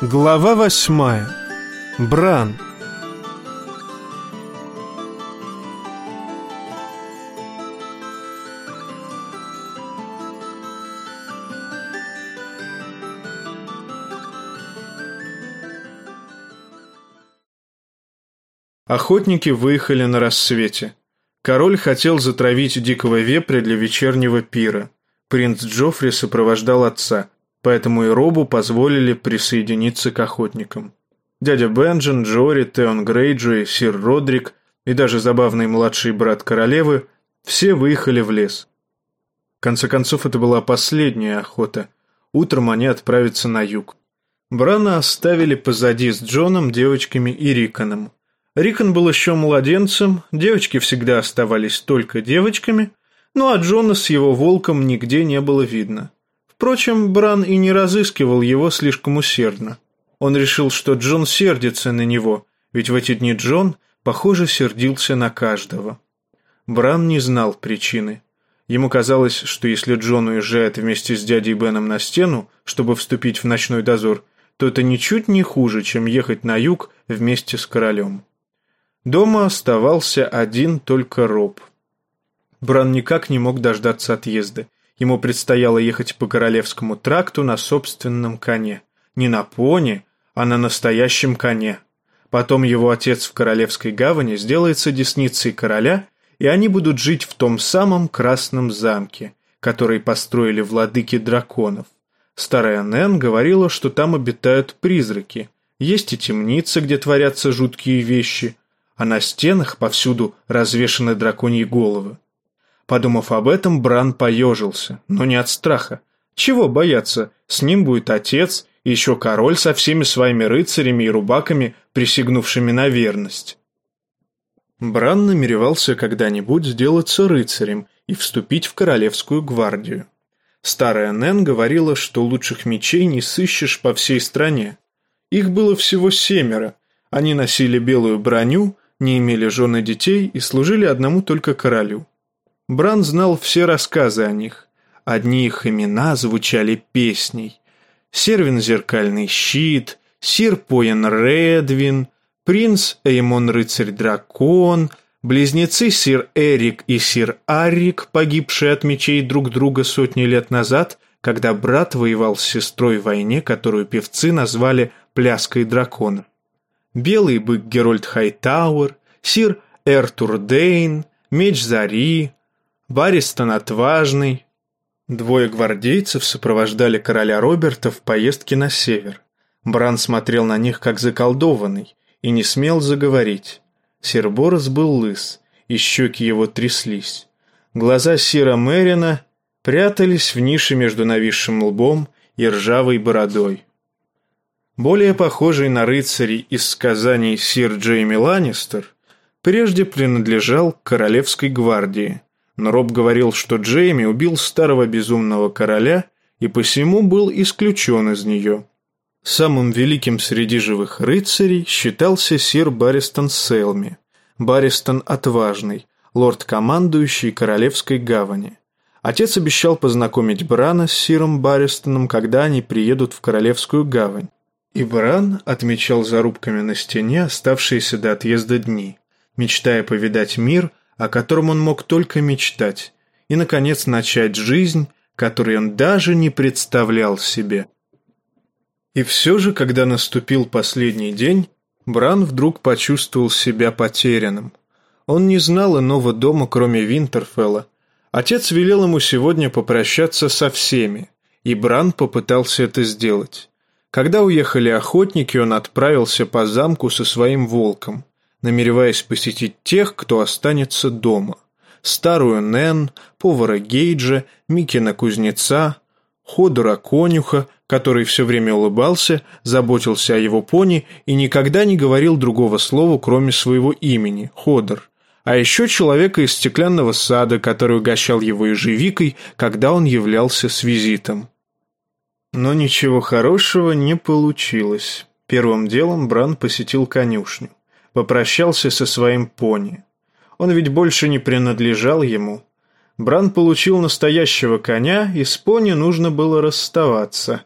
Глава 8. Бран. Охотники выехали на рассвете. Король хотел затравить дикого вепря для вечернего пира. Принц Джоффри сопровождал отца, поэтому и Робу позволили присоединиться к охотникам. Дядя Бенджин, Джори, Теон Грейджой, сир Родрик и даже забавный младший брат королевы все выехали в лес. В конце концов, это была последняя охота. Утром они отправятся на юг. Брана оставили позади с Джоном, девочками и Риконом. Рикон был еще младенцем, девочки всегда оставались только девочками, ну а Джона с его волком нигде не было видно. Впрочем, Бран и не разыскивал его слишком усердно. Он решил, что Джон сердится на него, ведь в эти дни Джон, похоже, сердился на каждого. Бран не знал причины. Ему казалось, что если Джон уезжает вместе с дядей Беном на стену, чтобы вступить в ночной дозор, то это ничуть не хуже, чем ехать на юг вместе с королем. Дома оставался один только Роб. Бран никак не мог дождаться отъезда. Ему предстояло ехать по Королевскому тракту на собственном коне. Не на пони, а на настоящем коне. Потом его отец в Королевской гавани сделается десницей короля, и они будут жить в том самом красном замке, который построили владыки драконов. Старая Нэн говорила, что там обитают призраки. Есть и темница, где творятся жуткие вещи, а на стенах повсюду развешаны драконьи головы. Подумав об этом, Бран поежился, но не от страха. Чего бояться, с ним будет отец и еще король со всеми своими рыцарями и рубаками, присягнувшими на верность. Бран намеревался когда-нибудь сделаться рыцарем и вступить в королевскую гвардию. Старая Нэн говорила, что лучших мечей не сыщешь по всей стране. Их было всего 7, они носили белую броню, не имели жен и детей и служили одному только королю. Бран знал все рассказы о них. Одни их имена звучали песней. Сервин Зеркальный Щит, сир Поян Редвин, принц Эймон Рыцарь-Дракон, близнецы сир Эрик и сир Аррик, погибшие от мечей друг друга сотни лет назад, когда брат воевал с сестрой в войне, которую певцы назвали «Пляской дракона». Белый бык Герольд Хайтауэр, сир Эртур Дейн, меч Зари, Барристон Отважный. 2 гвардейцев сопровождали короля Роберта в поездке на север. Бран смотрел на них как заколдованный и не смел заговорить. Сир Борос был лыс, и щеки его тряслись. Глаза сира Мерина прятались в нише между нависшим лбом и ржавой бородой. Более похожий на рыцарей из сказаний сир Джейми Ланнистер прежде принадлежал к королевской гвардии, но Роб говорил, что Джейми убил старого безумного короля и посему был исключен из нее. Самым великим среди живых рыцарей считался сир Барристон Селми, Барристон Отважный, лорд-командующий Королевской гавани. Отец обещал познакомить Брана с сиром Барристоном, когда они приедут в Королевскую гавань. И Бран отмечал зарубками на стене оставшиеся до отъезда дни, мечтая повидать мир, о котором он мог только мечтать, и, наконец, начать жизнь, которую он даже не представлял себе. И все же, когда наступил последний день, Бран вдруг почувствовал себя потерянным. Он не знал иного дома, кроме Винтерфелла. Отец велел ему сегодня попрощаться со всеми, и Бран попытался это сделать. Когда уехали охотники, он отправился по замку со своим волком, намереваясь посетить тех, кто останется дома. Старую Нэн, повара Гейджа, Микина кузнеца, Ходора конюха, который все время улыбался, заботился о его пони и никогда не говорил другого слова, кроме своего имени – Ходор. А еще человека из стеклянного сада, который угощал его ежевикой, когда он являлся с визитом. Но ничего хорошего не получилось. Первым делом Бран посетил конюшню. Попрощался со своим пони. Он ведь больше не принадлежал ему. Бран получил настоящего коня, и с пони нужно было расставаться.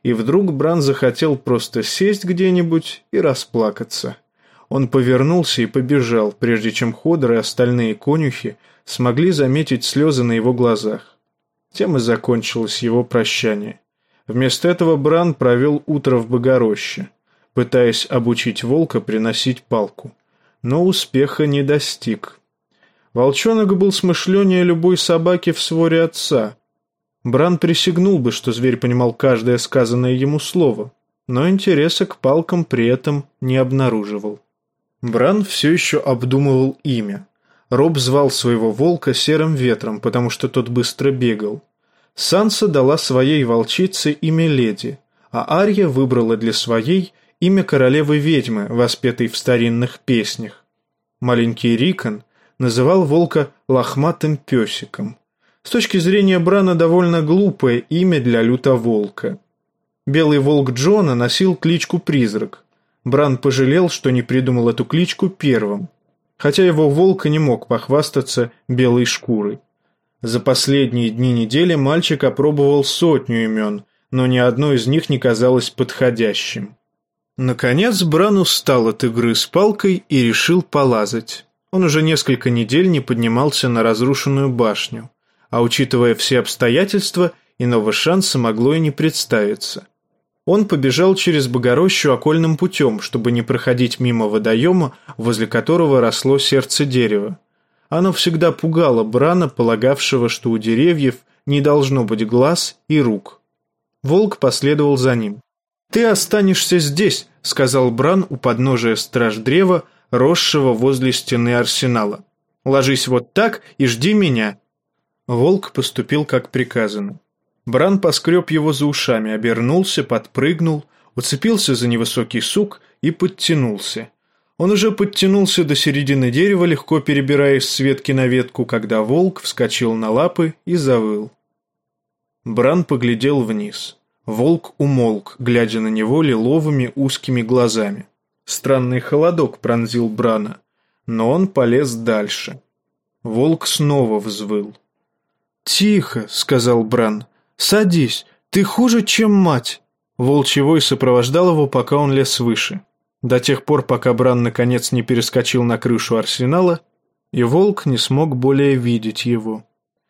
и вдруг Бран захотел просто сесть где-нибудь и расплакаться. Он повернулся и побежал, прежде чем Ходор и остальные конюхи смогли заметить слезы на его глазах. Тем и закончилось его прощание. Вместо этого Бран провел утро в Богороще, пытаясь обучить волка приносить палку. Но успеха не достиг. Волчонок был смышленнее любой собаки в своре отца. Бран присягнул бы, что зверь понимал каждое сказанное ему слово, но интереса к палкам при этом не обнаруживал. Бран все еще обдумывал имя. Роб звал своего волка Серым Ветром, потому что тот быстро бегал. Санса дала своей волчице имя Леди, а Арья выбрала для своей имя королевы-ведьмы, воспетой в старинных песнях. Маленький Рикон называл волка лохматым песиком. С точки зрения Брана довольно глупое имя для лютоволка. Белый волк Джона носил кличку Призрак. Бран пожалел, что не придумал эту кличку первым, хотя его волк и не мог похвастаться белой шкурой. За последние дни недели мальчик опробовал 100 имен, но ни одно из них не казалось подходящим. Наконец Бран устал от игры с палкой и решил полазать. Он уже несколько недель не поднимался на разрушенную башню, а учитывая все обстоятельства, иного шанса могло и не представиться. Он побежал через Богорощу окольным путем, чтобы не проходить мимо водоема, возле которого росло сердце дерева. Оно всегда пугало Брана, полагавшего, что у деревьев не должно быть глаз и рук. Волк последовал за ним. «Ты останешься здесь», — сказал Бран у подножия страждрева, росшего возле стены арсенала. «Ложись вот так и жди меня». Волк поступил как приказано. Бран поскреб его за ушами, обернулся, подпрыгнул, уцепился за невысокий сук и подтянулся. Он уже подтянулся до середины дерева, легко перебираясь с ветки на ветку, когда волк вскочил на лапы и завыл. Бран поглядел вниз. Волк умолк, глядя на него лиловыми узкими глазами. Странный холодок пронзил Брана, но он полез дальше. Волк снова взвыл. «Тихо», — сказал Бран. «Садись, ты хуже, чем мать». Волчий вой сопровождал его, пока он лез выше. До тех пор, пока Бран наконец не перескочил на крышу арсенала, и волк не смог более видеть его.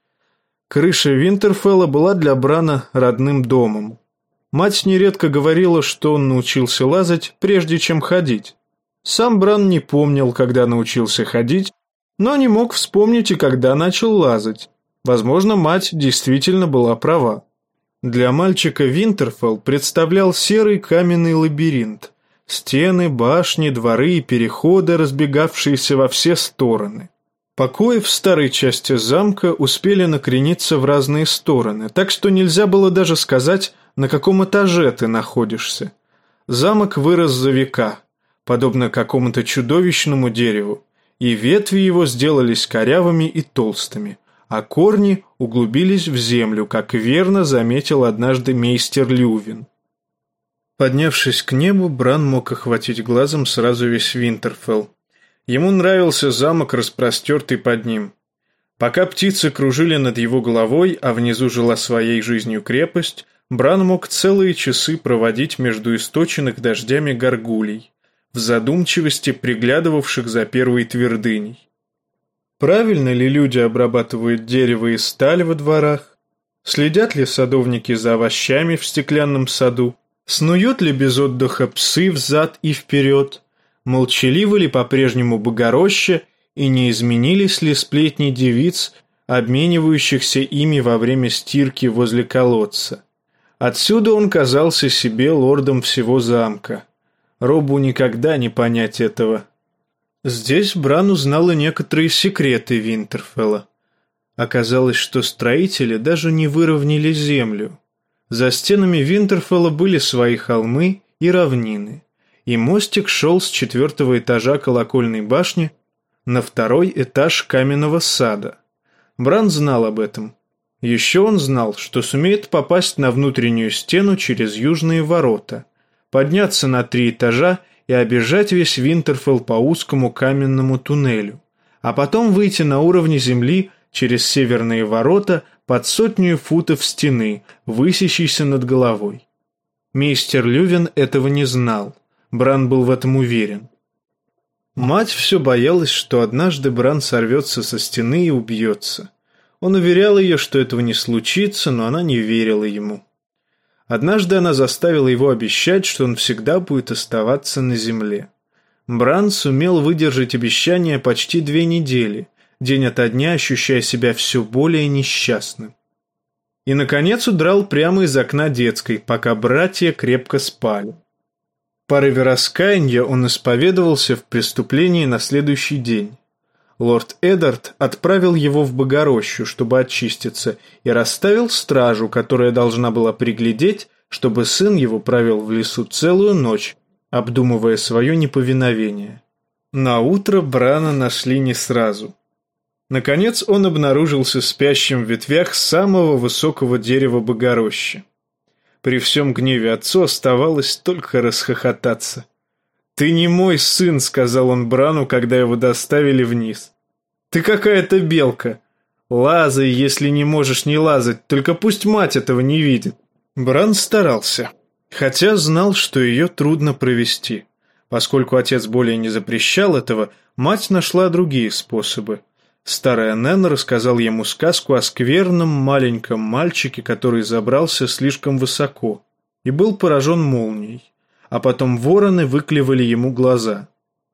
Крыша Винтерфелла была для Брана родным домом. Мать нередко говорила, что он научился лазать, прежде чем ходить. Сам Бран не помнил, когда научился ходить, но не мог вспомнить и когда начал лазать. Возможно, мать действительно была права. Для мальчика Винтерфелл представлял серый каменный лабиринт. Стены, башни, дворы и переходы, разбегавшиеся во все стороны. Покои в старой части замка успели накрениться в разные стороны, так что нельзя было даже сказать, на каком этаже ты находишься. Замок вырос за века, подобно какому-то чудовищному дереву, и ветви его сделались корявыми и толстыми, а корни углубились в землю, как верно заметил однажды мейстер Лювин. Поднявшись к небу, Бран мог охватить глазом сразу весь Винтерфелл. Ему нравился замок, распростертый под ним. Пока птицы кружили над его головой, а внизу жила своей жизнью крепость, Бран мог целые часы проводить между источенных дождями горгулей, в задумчивости приглядывавших за первой твердыней. Правильно ли люди обрабатывают дерево и сталь во дворах? Следят ли садовники за овощами в стеклянном саду? Снуют ли без отдыха псы взад и вперед? Молчаливы ли по-прежнему Богороща и не изменились ли сплетни девиц, обменивающихся ими во время стирки возле колодца? Отсюда он казался себе лордом всего замка. Робу никогда не понять этого. Здесь Бран узнал и некоторые секреты Винтерфелла. Оказалось, что строители даже не выровняли землю. За стенами Винтерфелла были свои холмы и равнины, и мостик шел с 4-го этажа колокольной башни на 2-й этаж каменного сада. Бран знал об этом. Еще он знал, что сумеет попасть на внутреннюю стену через южные ворота, подняться на 3 этажа и обежать весь Винтерфелл по узкому каменному туннелю, а потом выйти на уровне земли через северные ворота под 100 футов стены, высящейся над головой. Мейстер Лювин этого не знал. Бран был в этом уверен. Мать все боялась, что однажды Бран сорвется со стены и убьется. Он уверял ее, что этого не случится, но она не верила ему. Однажды она заставила его обещать, что он всегда будет оставаться на земле. Бран сумел выдержать обещание почти 2 недели, день ото дня ощущая себя все более несчастным. И, наконец, удрал прямо из окна детской, пока братья крепко спали. В порыве раскаяния он исповедовался в преступлении на следующий день. Лорд Эдард отправил его в Богорощу, чтобы очиститься, и расставил стражу, которая должна была приглядеть, чтобы сын его провел в лесу целую ночь, обдумывая свое неповиновение. Наутро Брана нашли не сразу. Наконец он обнаружился спящим в ветвях самого высокого дерева Богорощи. При всем гневе отцу оставалось только расхохотаться. «Ты не мой сын», — сказал он Брану, когда его доставили вниз. «Ты какая-то белка. Лазай, если не можешь не лазать, только пусть мать этого не видит». Бран старался, хотя знал, что ее трудно провести. Поскольку отец более не запрещал этого, мать нашла другие способы. Старая Нэн рассказал ему сказку о скверном маленьком мальчике, который забрался слишком высоко и был поражен молнией, а потом вороны выклевали ему глаза.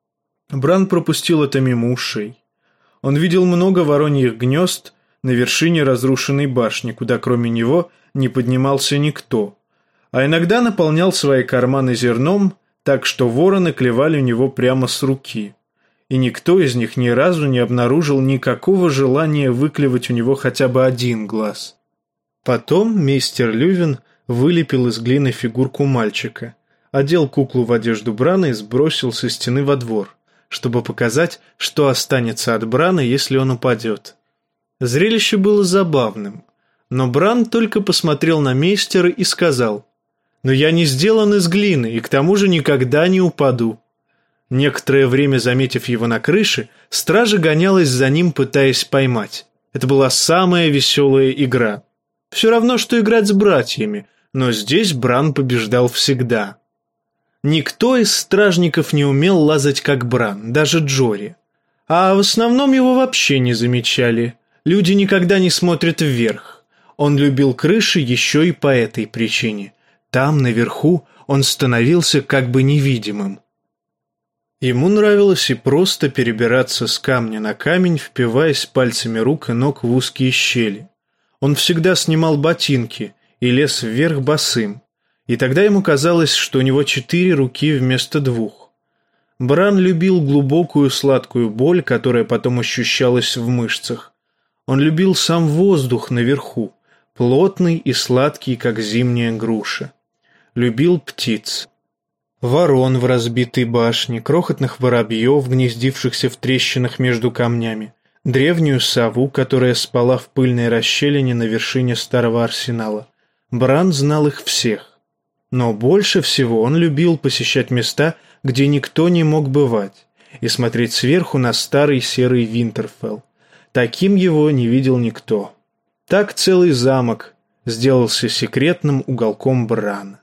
Бран пропустил это мимо ушей. Он видел много вороньих гнезд на вершине разрушенной башни, куда кроме него не поднимался никто, а иногда наполнял свои карманы зерном, так что вороны клевали у него прямо с руки. И никто из них ни разу не обнаружил никакого желания выклевать у него хотя бы один глаз. Потом мейстер Лювин вылепил из глины фигурку мальчика, одел куклу в одежду Брана и сбросил со стены во двор, чтобы показать, что останется от Брана, если он упадет. Зрелище было забавным, но Бран только посмотрел на мейстера и сказал: «Но я не сделан из глины и к тому же никогда не упаду». Некоторое время, заметив его на крыше, стража гонялась за ним, пытаясь поймать. Это была самая веселая игра. Все равно, что играть с братьями, но здесь Бран побеждал всегда. Никто из стражников не умел лазать как Бран, даже Джори. А в основном его вообще не замечали. Люди никогда не смотрят вверх. Он любил крыши еще и по этой причине. Там, наверху, он становился как бы невидимым. Ему нравилось и просто перебираться с камня на камень, впиваясь пальцами рук и ног в узкие щели. Он всегда снимал ботинки и лез вверх босым, и тогда ему казалось, что у него 4 руки вместо 2. Бран любил глубокую сладкую боль, которая потом ощущалась в мышцах. Он любил сам воздух наверху, плотный и сладкий, как зимняя груша. Любил птиц. Ворон в разбитой башне, крохотных воробьев, гнездившихся в трещинах между камнями, древнюю сову, которая спала в пыльной расщелине на вершине старого арсенала. Бран знал их всех. Но больше всего он любил посещать места, где никто не мог бывать, и смотреть сверху на старый серый Винтерфелл. Таким его не видел никто. Так целый замок сделался секретным уголком Брана.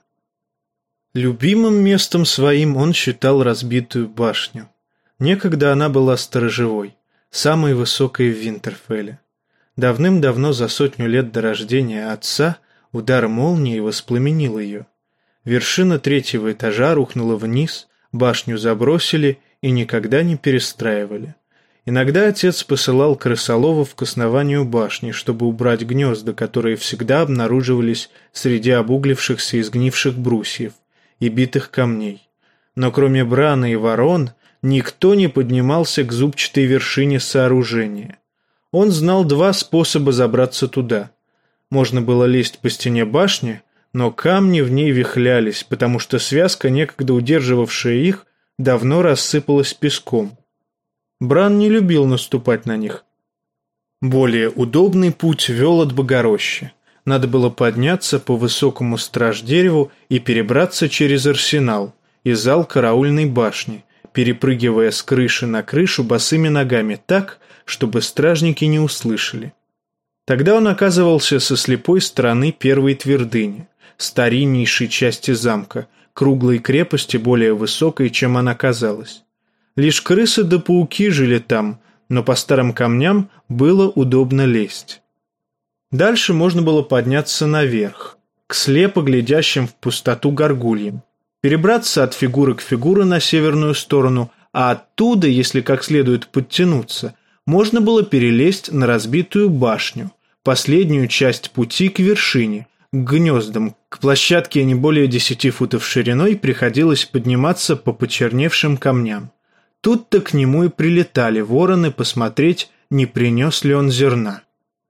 Любимым местом своим он считал разбитую башню. Некогда она была сторожевой, самой высокой в Винтерфелле. Давным-давно, за 100 лет до рождения отца, удар молнии воспламенил ее. Вершина 3-го этажа рухнула вниз, башню забросили и никогда не перестраивали. Иногда отец посылал крысоловов к основанию башни, чтобы убрать гнезда, которые всегда обнаруживались среди обуглившихся и сгнивших брусьев и битых камней. Но кроме Брана и ворон, никто не поднимался к зубчатой вершине сооружения. Он знал 2 способа забраться туда. Можно было лезть по стене башни, но камни в ней вихлялись, потому что связка, некогда удерживавшая их, давно рассыпалась песком. Бран не любил наступать на них. Более удобный путь вел от Богорощи. Надо было подняться по высокому страж-дереву и перебраться через арсенал и зал караульной башни, перепрыгивая с крыши на крышу босыми ногами так, чтобы стражники не услышали. Тогда он оказывался со слепой стороны первой твердыни, стариннейшей части замка, круглой крепости, более высокой, чем она казалась. Лишь крысы да пауки жили там, но по старым камням было удобно лезть. Дальше можно было подняться наверх, к слепо глядящим в пустоту горгульям, перебраться от фигуры к фигуре на северную сторону, а оттуда, если как следует подтянуться, можно было перелезть на разбитую башню, последнюю часть пути к вершине, к гнездам. К площадке не более 10 футов шириной приходилось подниматься по почерневшим камням. Тут-то к нему и прилетали вороны посмотреть, не принес ли он зерна.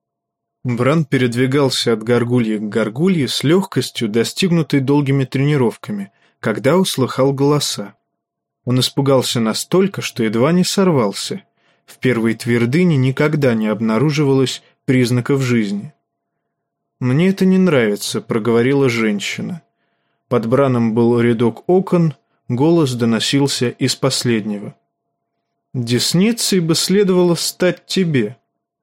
Бран передвигался от горгульи к горгулье с легкостью, достигнутой долгими тренировками, когда услыхал голоса. Он испугался настолько, что едва не сорвался. В первой твердыне никогда не обнаруживалось признаков жизни. «Мне это не нравится», — проговорила женщина. Под Браном был рядок окон, голос доносился из последнего. «Десницей бы следовало стать тебе».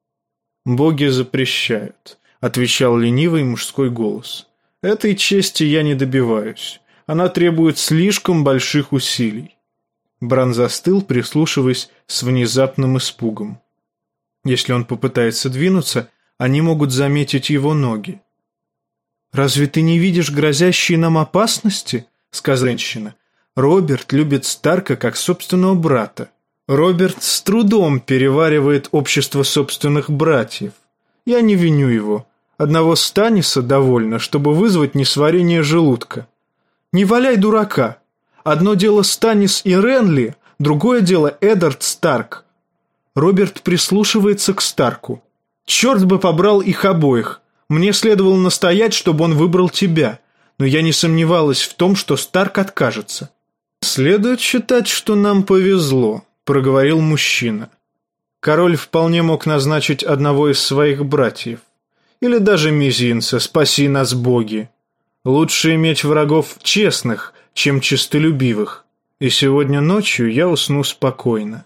«Боги запрещают», — отвечал ленивый мужской голос. «Этой чести я не добиваюсь. Она требует слишком больших усилий». Бран застыл, прислушиваясь с внезапным испугом. Если он попытается двинуться, они могут заметить его ноги. «Разве ты не видишь грозящие нам опасности?» — сказала женщина. «Роберт любит Старка как собственного брата. Роберт с трудом переваривает общество собственных братьев. Я не виню его. Одного Станниса довольно, чтобы вызвать несварение желудка. Не валяй дурака. Одно дело Станнис и Ренли, другое дело Эддард Старк. Роберт прислушивается к Старку. Черт бы побрал их обоих. Мне следовало настоять, чтобы он выбрал тебя, но я не сомневалась в том, что Старк откажется». «Следует считать, что нам повезло», — проговорил мужчина. «Король вполне мог назначить одного из своих братьев. Или даже мизинца, спаси нас боги. Лучше иметь врагов честных, чем честолюбивых. И сегодня ночью я усну спокойно».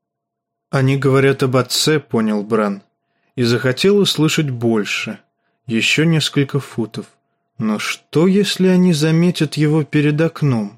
«Они говорят об отце», — понял Бран, и захотел услышать больше, еще несколько футов. Но что, если они заметят его перед окном?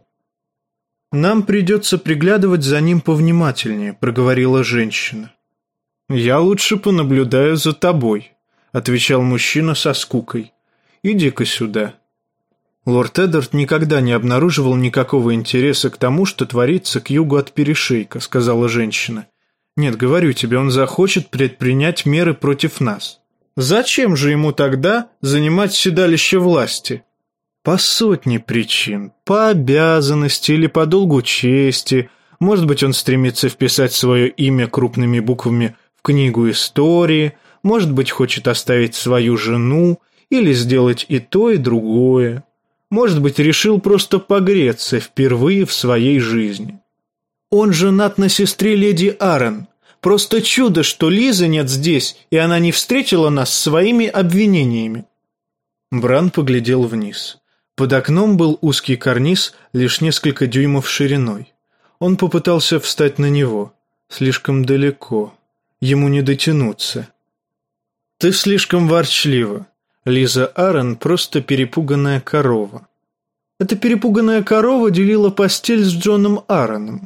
«Нам придется приглядывать за ним повнимательнее», — проговорила женщина. «Я лучше понаблюдаю за тобой», — отвечал мужчина со скукой. «Иди-ка сюда». Лорд Эддард никогда не обнаруживал никакого интереса к тому, что творится к югу от перешейка, — сказала женщина. «Нет, говорю тебе, он захочет предпринять меры против нас. Зачем же ему тогда занимать седалище власти? По сотне причин. По обязанности или по долгу чести. Может быть, он стремится вписать свое имя крупными буквами в книгу истории. Может быть, хочет оставить свою жену или сделать и то, и другое. Может быть, решил просто погреться впервые в своей жизни. Он женат на сестре леди Аррен. Просто чудо, что Лизы нет здесь, и она не встретила нас своими обвинениями». Бран поглядел вниз. Под окном был узкий карниз, лишь несколько дюймов шириной. Он попытался встать на него. Слишком далеко. Ему не дотянуться. «Ты слишком ворчлива. Лиза Аррен просто перепуганная корова». Эта перепуганная корова делила постель с Джоном Арреном.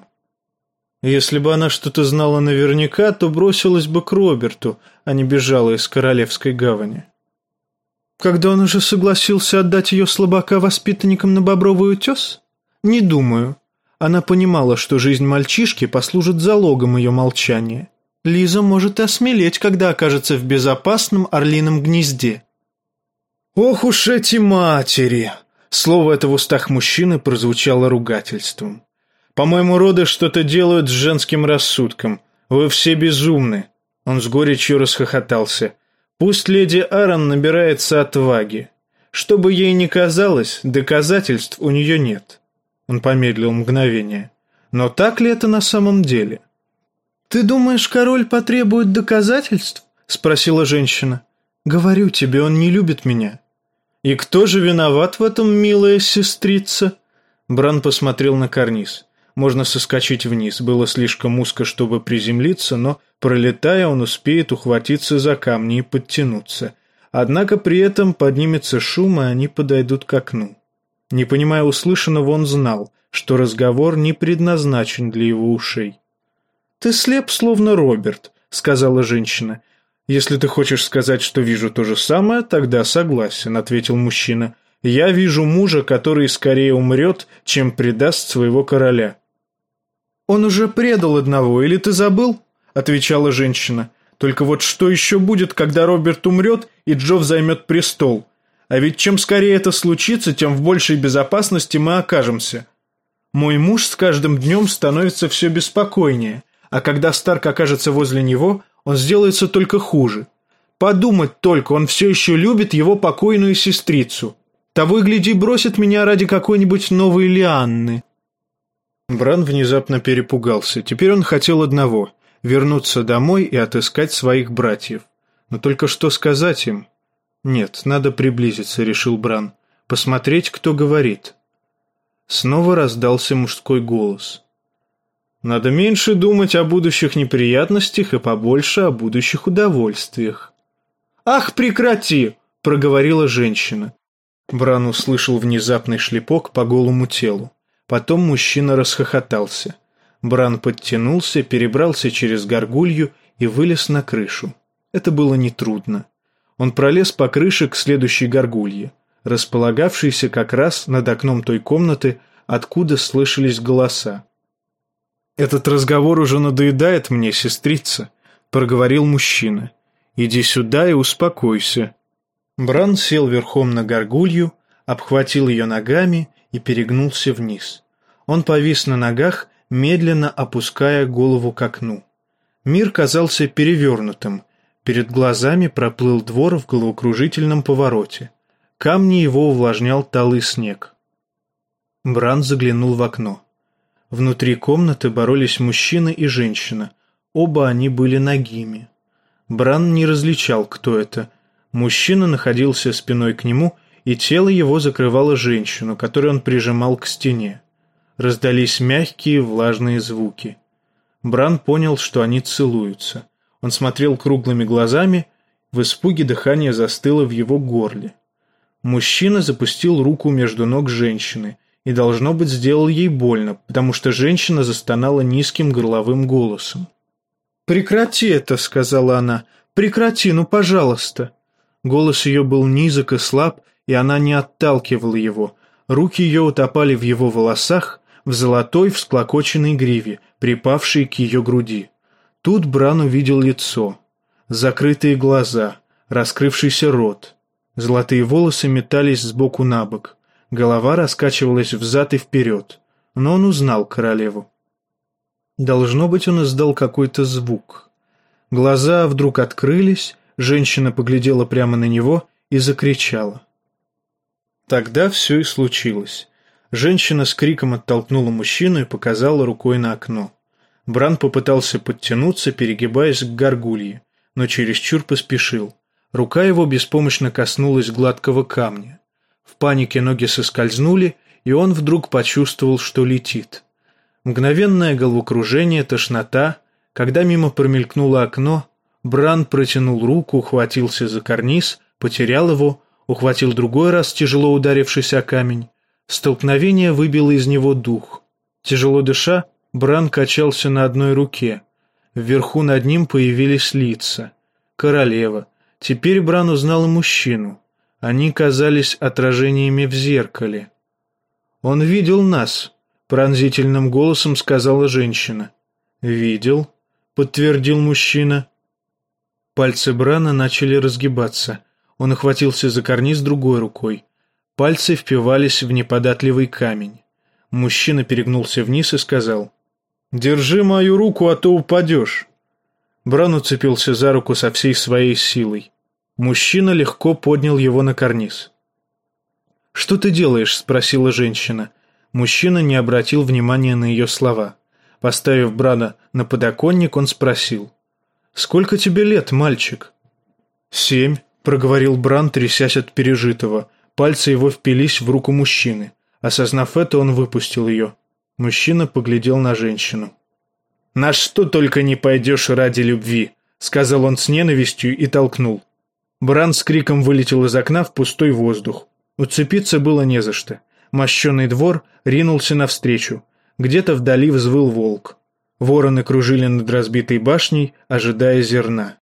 Если бы она что-то знала наверняка, то бросилась бы к Роберту, а не бежала из Королевской гавани. Когда он уже согласился отдать ее слабака воспитанникам на Бобровый утес? Не думаю. Она понимала, что жизнь мальчишки послужит залогом ее молчания. Лиза может и осмелеть, когда окажется в безопасном орлином гнезде. «Ох уж эти матери!» Слово это в устах мужчины прозвучало ругательством. «По-моему, роды что-то делают с женским рассудком. Вы все безумны». Он с горечью расхохотался. «Пусть леди Аррен набирается отваги. Что бы ей ни казалось, доказательств у нее нет». Он помедлил мгновение. «Но так ли это на самом деле?» «Ты думаешь, король потребует доказательств?» — спросила женщина. «Говорю тебе, он не любит меня». «И кто же виноват в этом, милая сестрица?» Бран посмотрел на карниз. Можно соскочить вниз, было слишком узко, чтобы приземлиться, но, пролетая, он успеет ухватиться за камни и подтянуться. Однако при этом поднимется шум, и они подойдут к окну. Не понимая услышанного, он знал, что разговор не предназначен для его ушей. «Ты слеп, словно Роберт», — сказала женщина. «Если ты хочешь сказать, что вижу то же самое, тогда согласен», — ответил мужчина. «Я вижу мужа, который скорее умрет, чем предаст своего короля». «Он уже предал одного, или ты забыл?» — отвечала женщина. «Только вот что еще будет, когда Роберт умрет и Джофф займет престол? А ведь чем скорее это случится, тем в большей безопасности мы окажемся. Мой муж с каждым днем становится все беспокойнее, а когда Старк окажется возле него, он сделается только хуже. Подумать только, он все еще любит его покойную сестрицу. Того и гляди, бросит меня ради какой-нибудь новой Лианны». Бран внезапно перепугался. Теперь он хотел одного — вернуться домой и отыскать своих братьев. Но только что сказать им? «Нет, надо приблизиться», — решил Бран. «Посмотреть, кто говорит». Снова раздался мужской голос. «Надо меньше думать о будущих неприятностях и побольше о будущих удовольствиях». «Ах, прекрати!» — проговорила женщина. Бран услышал внезапный шлепок по голому телу. Потом мужчина расхохотался. Бран подтянулся, перебрался через горгулью и вылез на крышу. Это было нетрудно. Он пролез по крыше к следующей горгулье, располагавшейся как раз над окном той комнаты, откуда слышались голоса. «Этот разговор уже надоедает мне, сестрица», — проговорил мужчина. «Иди сюда и успокойся». Бран сел верхом на горгулью, обхватил ее ногами и перегнулся вниз. Он повис на ногах, медленно опуская голову к окну. Мир казался перевернутым. Перед глазами проплыл двор в головокружительном повороте. Камни его увлажнял талый снег. Бран заглянул в окно. Внутри комнаты боролись мужчина и женщина. Оба они были нагими. Бран не различал, кто это. Мужчина находился спиной к нему, и тело его закрывало женщину, которую он прижимал к стене. Раздались мягкие влажные звуки. Бран понял, что они целуются. Он смотрел круглыми глазами, в испуге дыхание застыло в его горле. Мужчина запустил руку между ног женщины и, должно быть, сделал ей больно, потому что женщина застонала низким горловым голосом. «Прекрати это», — сказала она. «Прекрати, ну, пожалуйста». Голос ее был низок и слаб, и она не отталкивала его. Руки ее утопали в его волосах, в золотой всклокоченной гриве, припавшей к ее груди. Тут Бран увидел лицо, закрытые глаза, раскрывшийся рот. Золотые волосы метались сбоку на бок, голова раскачивалась взад и вперед, но он узнал королеву. Должно быть, он издал какой-то звук. Глаза вдруг открылись, женщина поглядела прямо на него и закричала. Тогда все и случилось. Женщина с криком оттолкнула мужчину и показала рукой на окно. Бран попытался подтянуться, перегибаясь к горгулье, но чересчур поспешил. Рука его беспомощно коснулась гладкого камня. В панике ноги соскользнули, и он вдруг почувствовал, что летит. Мгновенное головокружение, тошнота. Когда мимо промелькнуло окно, Бран протянул руку, ухватился за карниз, потерял его, ухватил другой раз, тяжело ударившись о камень. Столкновение выбило из него дух. Тяжело дыша, Бран качался на одной руке. Вверху над ним появились лица. Королева. Теперь Бран узнал и мужчину. Они казались отражениями в зеркале. «Он видел нас», — пронзительным голосом сказала женщина. «Видел», — подтвердил мужчина. Пальцы Брана начали разгибаться. Он охватился за карниз другой рукой. Пальцы впивались в неподатливый камень. Мужчина перегнулся вниз и сказал: «Держи мою руку, а то упадешь». Бран уцепился за руку со всей своей силой. Мужчина легко поднял его на карниз. «Что ты делаешь?» — спросила женщина. Мужчина не обратил внимания на ее слова. Поставив Брана на подоконник, он спросил: «Сколько тебе лет, мальчик?» «7», — проговорил Бран, трясясь от пережитого. Пальцы его впились в руку мужчины. Осознав это, он выпустил ее. Мужчина поглядел на женщину. «На что только не пойдешь ради любви», — сказал он с ненавистью и толкнул. Бран с криком вылетел из окна в пустой воздух. Уцепиться было не за что. Мощеный двор ринулся навстречу. Где-то вдали взвыл волк. Вороны кружили над разбитой башней, ожидая зерна.